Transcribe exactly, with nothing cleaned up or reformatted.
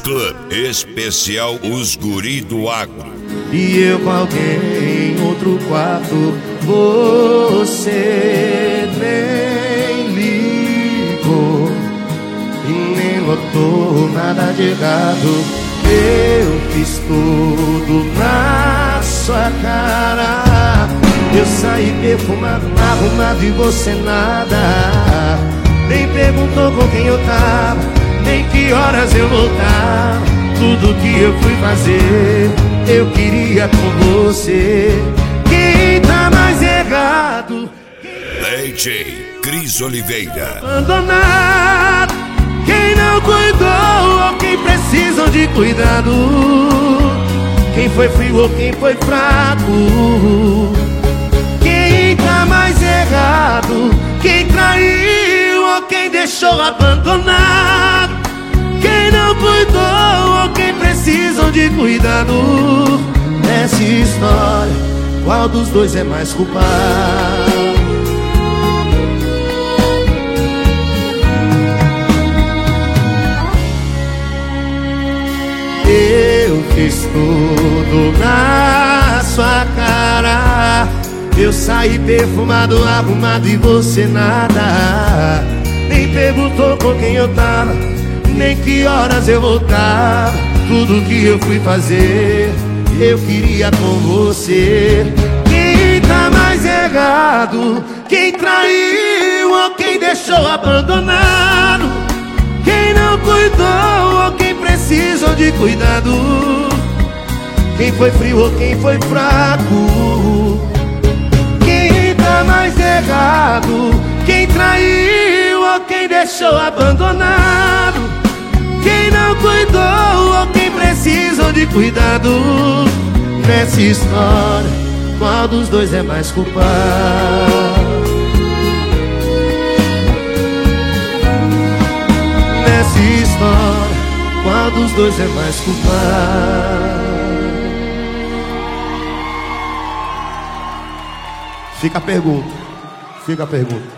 Club, especial Os Guri do Agro. E eu com alguém em outro quarto, você nem ligou e nem notou nada de errado. Eu fiz tudo na sua cara. Eu saí perfumado, arrumado e você nada. Nem perguntou com quem eu tava, nem que horas eu voltava. Tudo que eu fui fazer, eu queria com você. Quem tá mais errado? D J Cris Oliveira. Abandonado. Quem não cuidou ou quem precisam de cuidado? Quem foi frio ou quem foi fraco? Quem tá mais errado? Quem traiu ou quem deixou abandonado? Quem não cuidou ou quem precisam de cuidado? Nessa história, qual dos dois é mais culpado? Eu fiz tudo na sua cara. Eu saí perfumado, arrumado e você nada. Nem perguntou com quem eu tava, nem que horas eu voltava. Tudo que eu fui fazer, eu queria com você. Quem tá mais errado? Quem traiu ou quem deixou abandonado? Quem não cuidou ou quem precisou de cuidado? Quem foi frio ou quem foi fraco? Quem tá mais errado? Quem traiu ou quem deixou abandonado? Quem não cuidou ou quem precisou de cuidado? Nessa história, qual dos dois é mais culpado? Nessa história, qual dos dois é mais culpado? Fica a pergunta, fica a pergunta.